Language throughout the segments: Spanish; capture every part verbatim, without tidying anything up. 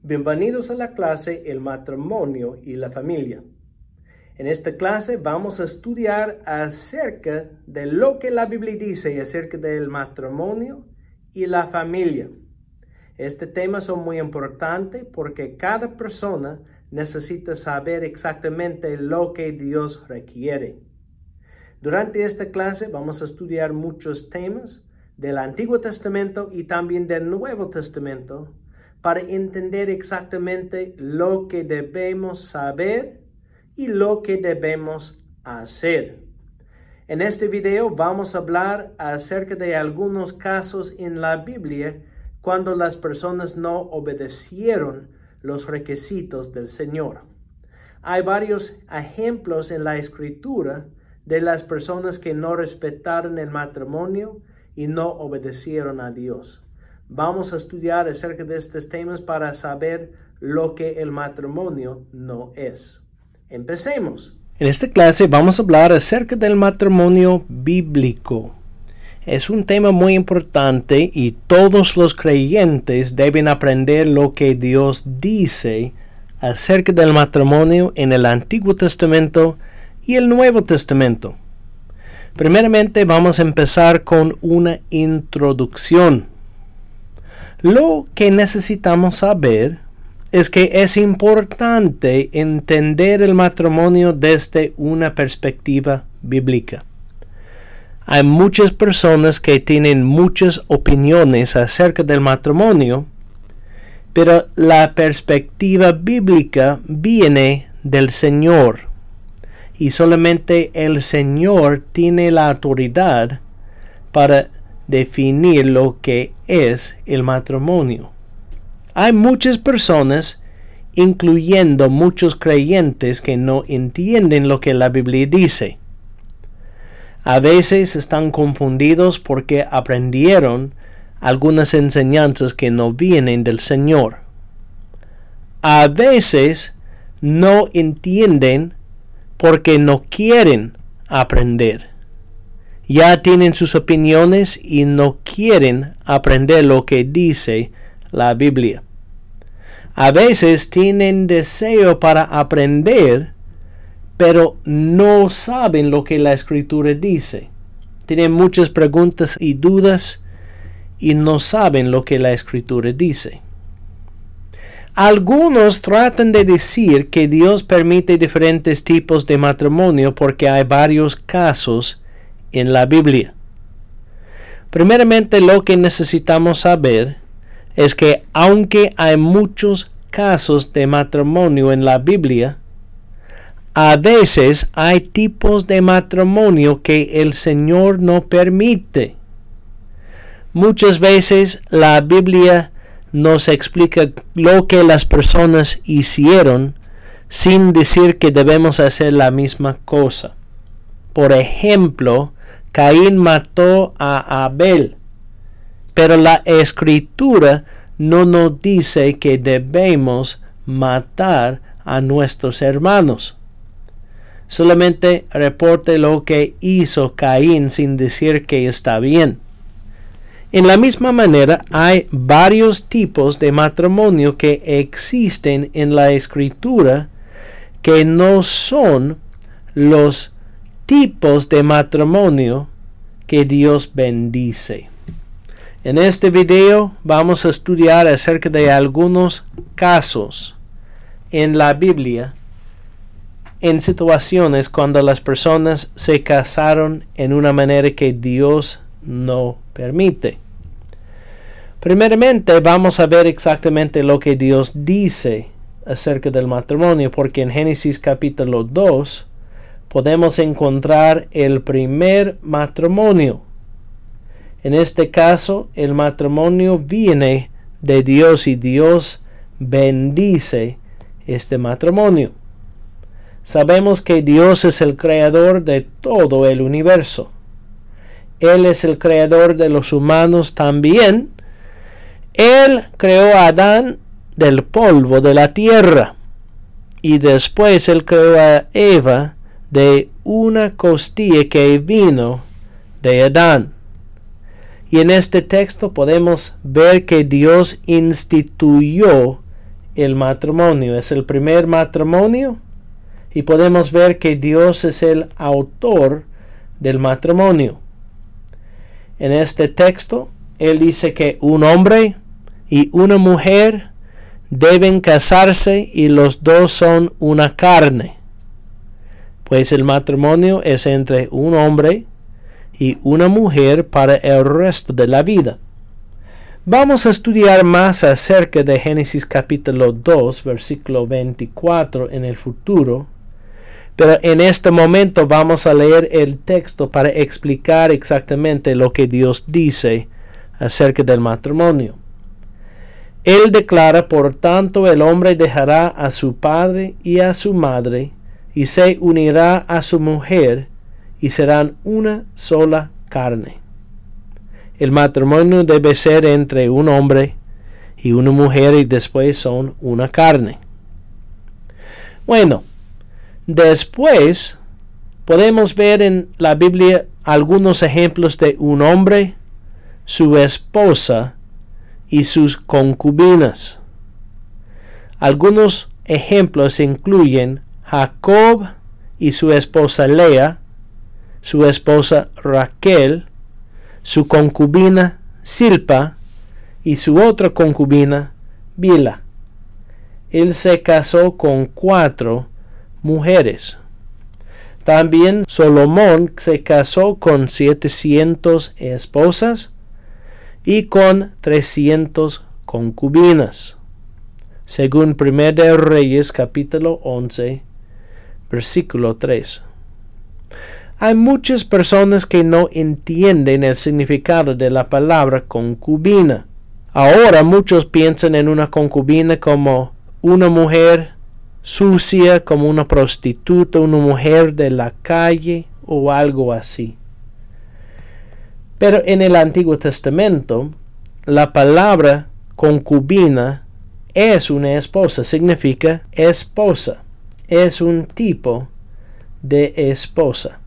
Bienvenidos a la clase El matrimonio y la familia. En esta clase vamos a estudiar acerca de lo que la Biblia dice acerca del matrimonio y la familia. Este tema es muy importante porque cada persona necesita saber exactamente lo que Dios requiere. Durante esta clase vamos a estudiar muchos temas del Antiguo Testamento y también del Nuevo Testamento para entender exactamente lo que debemos saber y lo que debemos hacer. En este video vamos a hablar acerca de algunos casos en la Biblia cuando las personas no obedecieron los requisitos del Señor. Hay varios ejemplos en la Escritura de las personas que no respetaron el matrimonio y no obedecieron a Dios. Vamos a estudiar acerca de estos temas para saber lo que el matrimonio no es. Empecemos. En esta clase vamos a hablar acerca del matrimonio bíblico. Es un tema muy importante y todos los creyentes deben aprender lo que Dios dice acerca del matrimonio en el Antiguo Testamento y el Nuevo Testamento. Primeramente vamos a empezar con una introducción. Lo que necesitamos saber es que es importante entender el matrimonio desde una perspectiva bíblica. Hay muchas personas que tienen muchas opiniones acerca del matrimonio, pero la perspectiva bíblica viene del Señor. Y solamente el Señor tiene la autoridad para definir lo que es el matrimonio. Hay muchas personas, incluyendo muchos creyentes, que no entienden lo que la Biblia dice. A veces están confundidos porque aprendieron algunas enseñanzas que no vienen del Señor. A veces no entienden porque no quieren aprender. Ya tienen sus opiniones y no quieren aprender lo que dice la Biblia. A veces tienen deseo para aprender, pero no saben lo que la Escritura dice. Tienen muchas preguntas y dudas y no saben lo que la Escritura dice. Algunos tratan de decir que Dios permite diferentes tipos de matrimonio porque hay varios casos en la Biblia. Primeramente, lo que necesitamos saber es que aunque hay muchos casos de matrimonio en la Biblia, a veces hay tipos de matrimonio que el Señor no permite. Muchas veces la Biblia nos explica lo que las personas hicieron sin decir que debemos hacer la misma cosa. Por ejemplo, Caín mató a Abel, pero la Escritura no nos dice que debemos matar a nuestros hermanos. Solamente reporte lo que hizo Caín sin decir que está bien. En la misma manera, hay varios tipos de matrimonio que existen en la Escritura que no son los tipos de matrimonio que Dios bendice. En este video vamos a estudiar acerca de algunos casos en la Biblia en situaciones cuando las personas se casaron en una manera que Dios no permite. Primeramente vamos a ver exactamente lo que Dios dice acerca del matrimonio, porque en Génesis capítulo dos podemos encontrar el primer matrimonio. En este caso, el matrimonio viene de Dios y Dios bendice este matrimonio. Sabemos que Dios es el creador de todo el universo. Él es el creador de los humanos también. Él creó a Adán del polvo de la tierra. Y después Él creó a Eva de una costilla que vino de Adán. Y en este texto podemos ver que Dios instituyó el matrimonio. Es el primer matrimonio y podemos ver que Dios es el autor del matrimonio. En este texto, Él dice que un hombre y una mujer deben casarse y los dos son una carne. Pues el matrimonio es entre un hombre y una mujer para el resto de la vida. Vamos a estudiar más acerca de Génesis capítulo dos, versículo veinticuatro en el futuro, pero en este momento vamos a leer el texto para explicar exactamente lo que Dios dice acerca del matrimonio. Él declara, por tanto, el hombre dejará a su padre y a su madre, y se unirá a su mujer, y serán una sola carne. El matrimonio debe ser entre un hombre y una mujer y después son una carne. Bueno, después podemos ver en la Biblia algunos ejemplos de un hombre, su esposa y sus concubinas. Algunos ejemplos incluyen Jacob y su esposa Lea, su esposa Raquel, su concubina Silpa y su otra concubina Bila. Él se casó con cuatro mujeres. También Salomón se casó con setecientas esposas y con trescientas concubinas, según Primera de Reyes capítulo once, versículo tres. Hay muchas personas que no entienden el significado de la palabra concubina. Ahora muchos piensan en una concubina como una mujer sucia, como una prostituta, una mujer de la calle o algo así. Pero en el Antiguo Testamento, la palabra concubina es una esposa, significa esposa, es un tipo de esposa.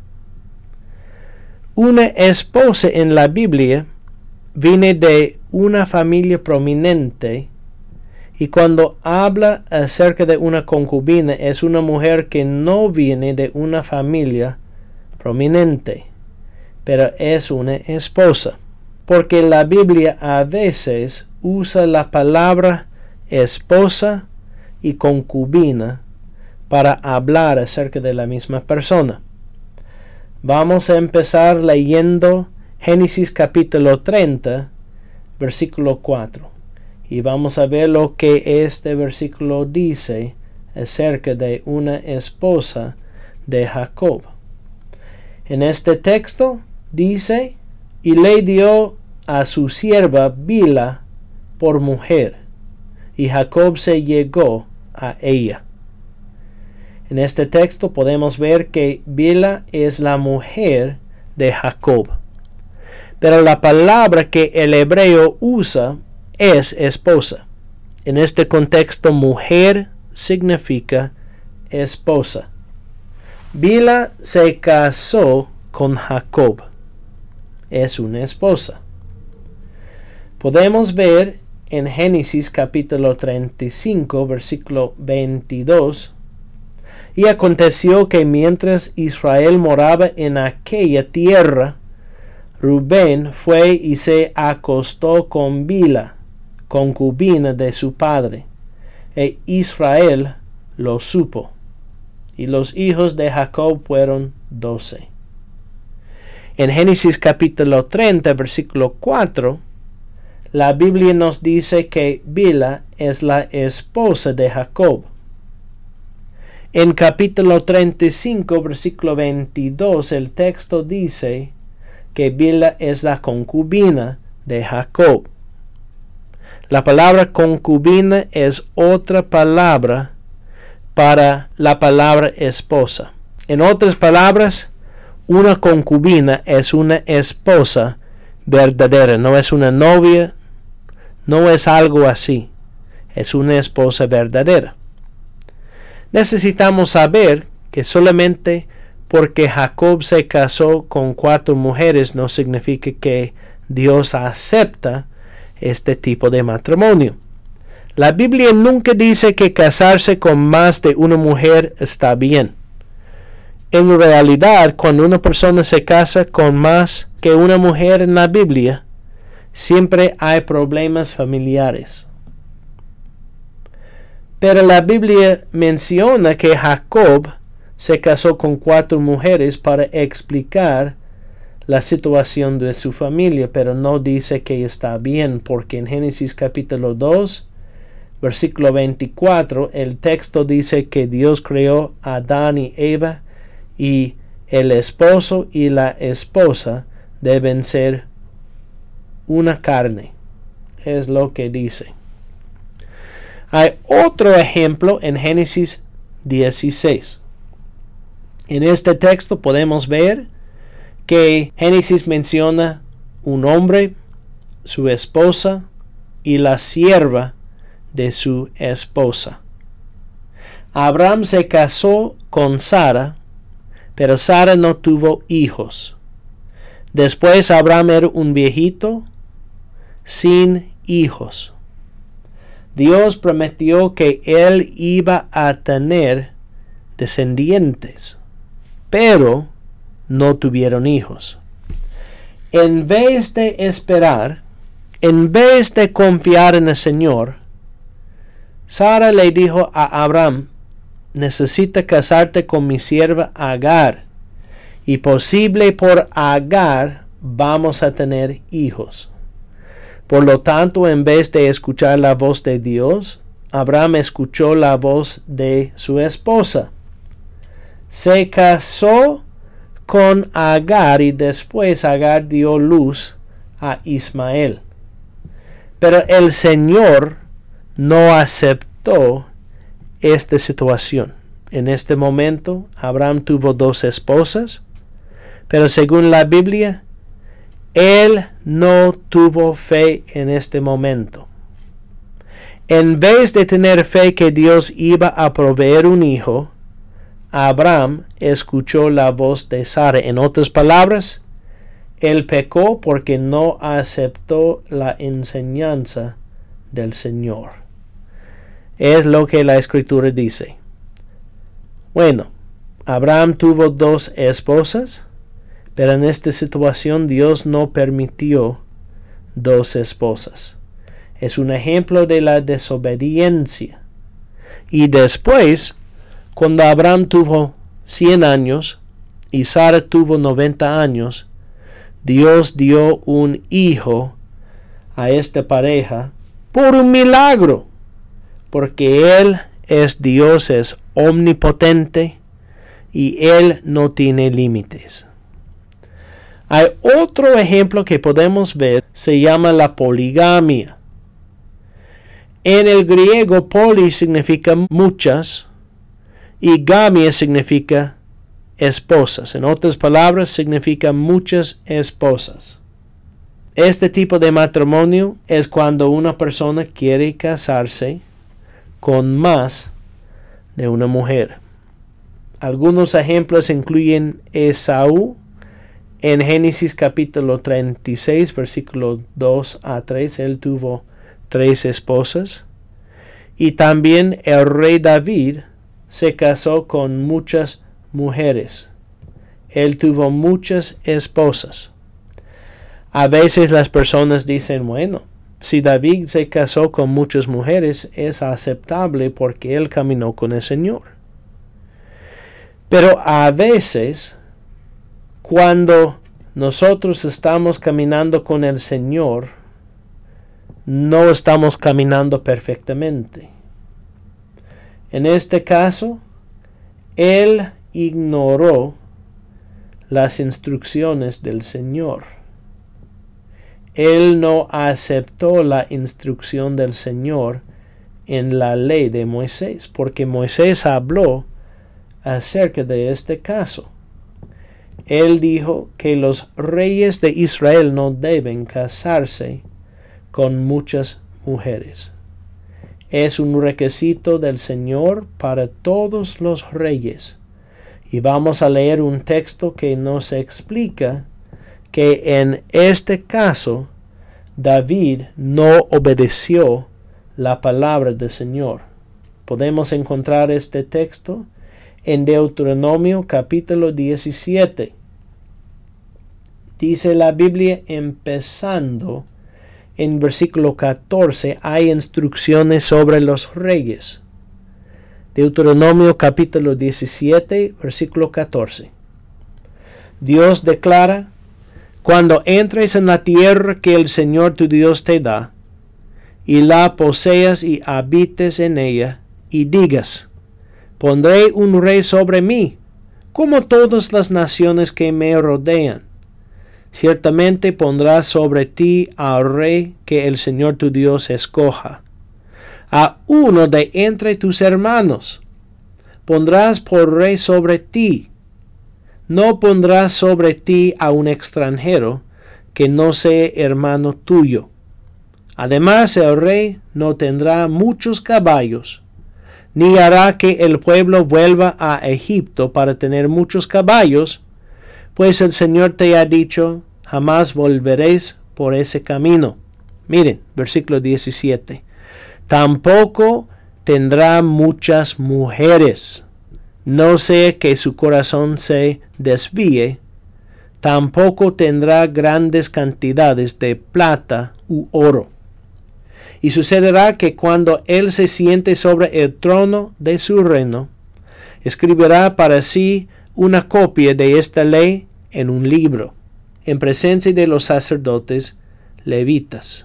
Una esposa en la Biblia viene de una familia prominente, y cuando habla acerca de una concubina es una mujer que no viene de una familia prominente, pero es una esposa, porque la Biblia a veces usa la palabra esposa y concubina para hablar acerca de la misma persona. Vamos a empezar leyendo Génesis capítulo treinta, versículo cuatro. Y vamos a ver lo que este versículo dice acerca de una esposa de Jacob. En este texto dice, y le dio a su sierva Bila por mujer, y Jacob se llegó a ella. En este texto podemos ver que Bila es la mujer de Jacob. Pero la palabra que el hebreo usa es esposa. En este contexto, mujer significa esposa. Bila se casó con Jacob. Es una esposa. Podemos ver en Génesis capítulo treinta y cinco, versículo veintidós. Y aconteció que mientras Israel moraba en aquella tierra, Rubén fue y se acostó con Bila, concubina de su padre, e Israel lo supo. Y los hijos de Jacob fueron doce. En Génesis capítulo treinta, versículo cuatro, la Biblia nos dice que Bila es la esposa de Jacob. En capítulo treinta y cinco, versículo veintidós, el texto dice que Bila es la concubina de Jacob. La palabra concubina es otra palabra para la palabra esposa. En otras palabras, una concubina es una esposa verdadera, no es una novia, no es algo así, es una esposa verdadera. Necesitamos saber que solamente porque Jacob se casó con cuatro mujeres no significa que Dios acepta este tipo de matrimonio. La Biblia nunca dice que casarse con más de una mujer está bien. En realidad, cuando una persona se casa con más que una mujer en la Biblia, siempre hay problemas familiares. Pero la Biblia menciona que Jacob se casó con cuatro mujeres para explicar la situación de su familia, pero no dice que está bien, porque en Génesis capítulo dos, versículo veinticuatro, el texto dice que Dios creó a Adán y Eva, y el esposo y la esposa deben ser una carne. Es lo que dice. Hay otro ejemplo en Génesis dieciséis. En este texto podemos ver que Génesis menciona un hombre, su esposa y la sierva de su esposa. Abraham se casó con Sara, pero Sara no tuvo hijos. Después Abraham era un viejito sin hijos. Dios prometió que él iba a tener descendientes, pero no tuvieron hijos. En vez de esperar, en vez de confiar en el Señor, Sara le dijo a Abraham: necesita casarte con mi sierva Agar, y posible por Agar vamos a tener hijos. Por lo tanto, en vez de escuchar la voz de Dios, Abraham escuchó la voz de su esposa. Se casó con Agar y después Agar dio luz a Ismael. Pero el Señor no aceptó esta situación. En este momento, Abraham tuvo dos esposas, pero según la Biblia, él no tuvo fe en este momento. En vez de tener fe que Dios iba a proveer un hijo, Abraham escuchó la voz de Sara. En otras palabras, él pecó porque no aceptó la enseñanza del Señor. Es lo que la Escritura dice. Bueno, Abraham tuvo dos esposas, pero en esta situación Dios no permitió dos esposas. Es un ejemplo de la desobediencia. Y después, cuando Abraham tuvo cien años y Sara tuvo noventa años, Dios dio un hijo a esta pareja por un milagro, porque Él es Dios, es omnipotente y Él no tiene límites. Hay otro ejemplo que podemos ver, se llama la poligamia. En el griego, poli significa muchas y gamia significa esposas. En otras palabras, significa muchas esposas. Este tipo de matrimonio es cuando una persona quiere casarse con más de una mujer. Algunos ejemplos incluyen Esaú. En Génesis capítulo treinta y seis, versículos dos a tres, él tuvo tres esposas. Y también el rey David se casó con muchas mujeres. Él tuvo muchas esposas. A veces las personas dicen, bueno, si David se casó con muchas mujeres, es aceptable porque él caminó con el Señor. Pero a veces, cuando nosotros estamos caminando con el Señor, no estamos caminando perfectamente. En este caso, él ignoró las instrucciones del Señor. Él no aceptó la instrucción del Señor en la ley de Moisés, porque Moisés habló acerca de este caso. Él dijo que los reyes de Israel no deben casarse con muchas mujeres. Es un requisito del Señor para todos los reyes. Y vamos a leer un texto que nos explica que en este caso David no obedeció la palabra del Señor. Podemos encontrar este texto en Deuteronomio capítulo diecisiete. Dice la Biblia, empezando en versículo catorce, hay instrucciones sobre los reyes. Deuteronomio capítulo diecisiete, versículo catorce. Dios declara: cuando entres en la tierra que el Señor tu Dios te da, y la poseas y habites en ella, y digas: pondré un rey sobre mí, como todas las naciones que me rodean. Ciertamente pondrás sobre ti al rey que el Señor tu Dios escoja, a uno de entre tus hermanos. Pondrás por rey sobre ti. No pondrás sobre ti a un extranjero que no sea hermano tuyo. Además, el rey no tendrá muchos caballos, ni hará que el pueblo vuelva a Egipto para tener muchos caballos, pues el Señor te ha dicho: jamás volveréis por ese camino. Miren, versículo diecisiete. Tampoco tendrá muchas mujeres, no sea que su corazón se desvíe. Tampoco tendrá grandes cantidades de plata u oro. Y sucederá que cuando él se siente sobre el trono de su reino, escribirá para sí una copia de esta ley en un libro, en presencia de los sacerdotes levitas.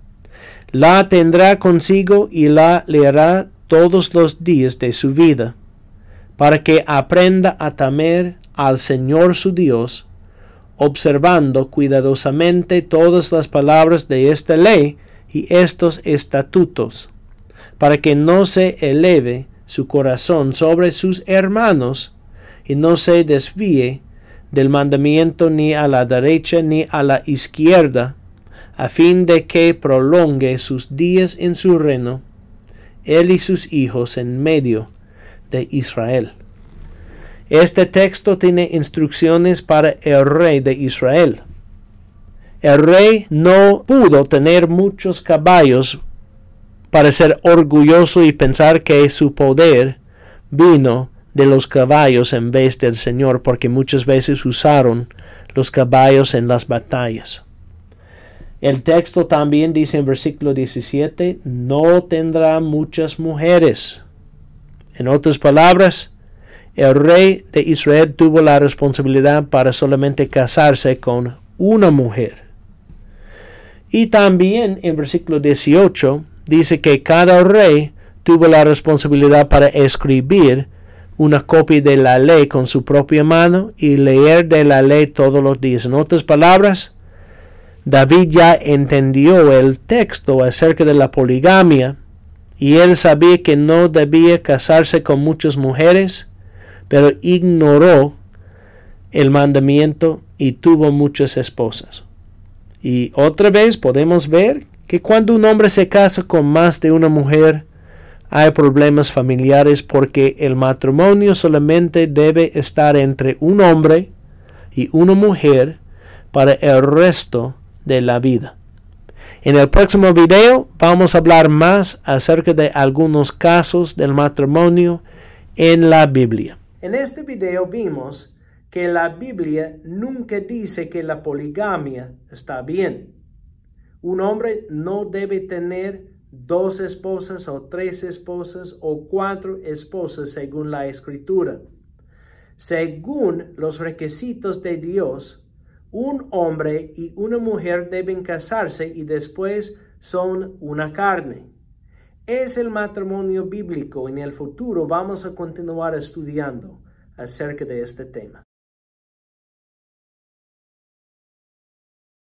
La tendrá consigo y la leerá todos los días de su vida, para que aprenda a temer al Señor su Dios, observando cuidadosamente todas las palabras de esta ley y estos estatutos, para que no se eleve su corazón sobre sus hermanos y no se desvíe del mandamiento ni a la derecha ni a la izquierda, a fin de que prolongue sus días en su reino, él y sus hijos en medio de Israel. Este texto tiene instrucciones para el rey de Israel. El rey no pudo tener muchos caballos para ser orgulloso y pensar que su poder vino de los caballos en vez del Señor, porque muchas veces usaron los caballos en las batallas. El texto también dice en versículo diecisiete, no tendrá muchas mujeres. En otras palabras, el rey de Israel tuvo la responsabilidad para solamente casarse con una mujer. Y también en versículo dieciocho dice que cada rey tuvo la responsabilidad para escribir una copia de la ley con su propia mano y leer de la ley todos los días. En otras palabras, David ya entendió el texto acerca de la poligamia y él sabía que no debía casarse con muchas mujeres, pero ignoró el mandamiento y tuvo muchas esposas. Y otra vez podemos ver que cuando un hombre se casa con más de una mujer, hay problemas familiares porque el matrimonio solamente debe estar entre un hombre y una mujer para el resto de la vida. En el próximo video vamos a hablar más acerca de algunos casos del matrimonio en la Biblia. En este video vimos que la Biblia nunca dice que la poligamia está bien. Un hombre no debe tener dos esposas o tres esposas o cuatro esposas según la Escritura. Según los requisitos de Dios, un hombre y una mujer deben casarse y después son una carne. Es el matrimonio bíblico. En el futuro vamos a continuar estudiando acerca de este tema.